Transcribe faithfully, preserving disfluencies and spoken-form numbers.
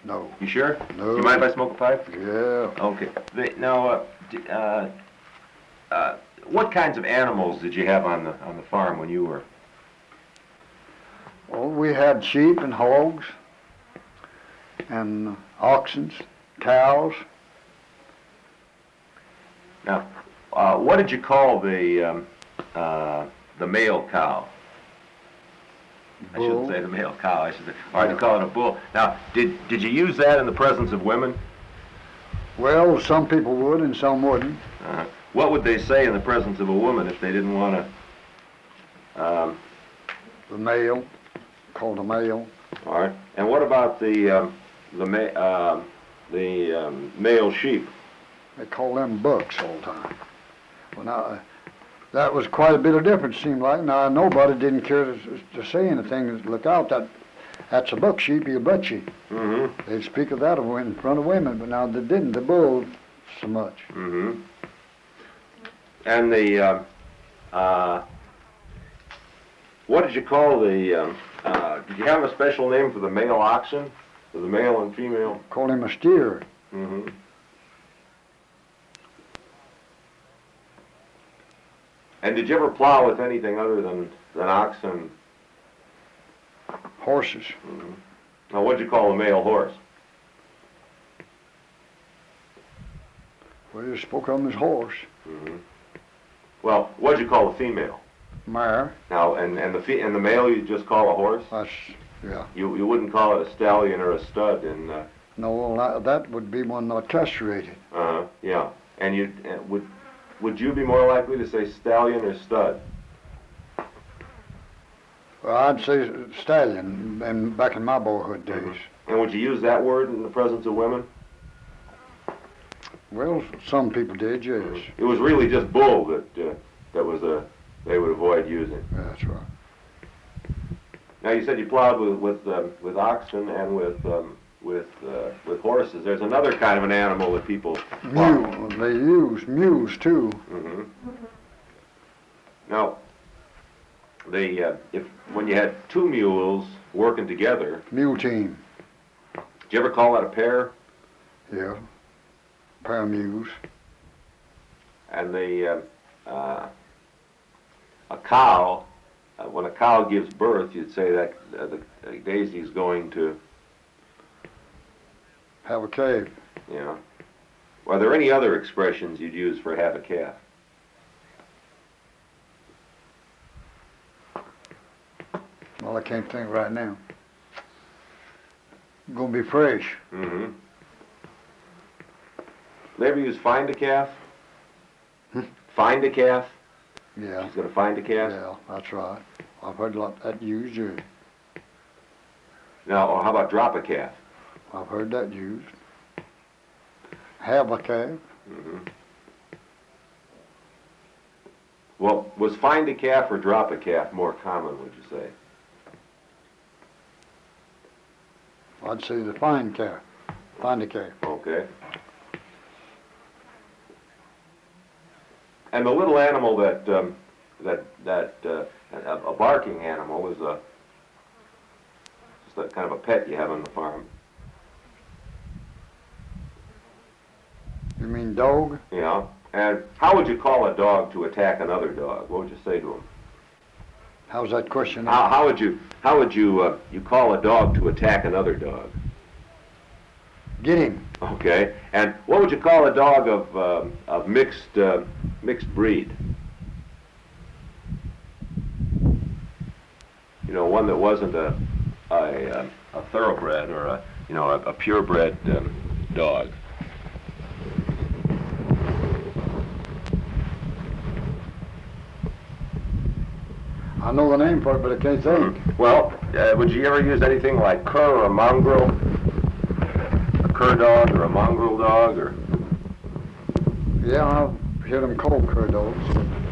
No. You sure? No. You mind if I smoke a pipe? Yeah. Okay. The, now, uh, d- uh, uh, what kinds of animals did you have on the on the farm when you were? Well, we had sheep and hogs and oxen, cows. Now, uh, what did you call the um, uh, the male cow? I shouldn't Bull. say the male cow. I should say, all right, Yeah. you call it a bull. Now, did did you use that in the presence of women? Well, some people would and some wouldn't. Uh, what would they say in the presence of a woman if they didn't want to? Um, The male, called a male. all right. And what about the um, the ma- uh, the um, male sheep? They call them bucks all the time. Well, now, that was quite a bit of difference, seemed like. Now, nobody didn't care to, to say anything. Look out, that that's a buck sheep, he'll butt you. Mm-hmm. They'd speak of that in front of women, but now they didn't, the bull so much. Mm-hmm. And the, uh, uh, what did you call the, um, uh, did you have a special name for the male oxen? For the male and female? Call him a steer. Mm-hmm. And did you ever plow with anything other than, than oxen? Horses. Mm-hmm. Now, what did you call the male horse? Well, you spoke of him as horse. Mm-hmm. Well, what did you call the female? Mare. Now, and, and the fe- and the male you just call a horse? That's, yeah. You you wouldn't call it a stallion or a stud, and uh, No, that, that would be one not castrated. uh yeah. And you uh, would would you be more likely to say stallion or stud? Well, I'd say stallion, and back in my boyhood days. Mm-hmm. And would you use that word in the presence of women? Well, some people did, yes. It was really just bull that uh, that was a they would avoid using. Yeah, that's right. Now you said you plowed with with um, with oxen and with um, with uh, with horses. There's another kind of an animal that people plow. Mule, they use mules too. Mm-hmm. Now, the uh, if when you had two mules working together, Mule team, did you ever call that a pair? yeah. Pair of mules. And the uh, uh, a cow, uh, when a cow gives birth, you'd say that uh, the uh, Daisy's going to, Have a calf. you know. Are there any other expressions you'd use for have a calf? Well, I can't think right now. Gonna be fresh. Mm-hmm. They ever use find a calf? Hmm? Find a calf? Yeah. She's going to find a calf? Yeah, that's right. I've heard a lot that used. Yeah. Now, or how about drop a calf? I've heard that used. Have a calf. Mm-hmm. Well, was find a calf or drop a calf more common, would you say? I'd say the find calf. Find a calf. Okay. And the little animal that um, that that uh, a, a barking animal is a just a kind of a pet you have on the farm. You mean dog? You know. And how would you call a dog to attack another dog? What would you say to him? How's that question? How, how would you how would you uh, you call a dog to attack another dog? Get him. Okay. And what would you call a dog of um of mixed uh, mixed breed? You know, one that wasn't a a, um, a thoroughbred or a you know a, a purebred um, dog. I know the name for it, but I can't think. Well, uh, would you ever use anything like cur or a mongrel? A cur dog or a mongrel dog or? Yeah, I've heard them called cur dogs.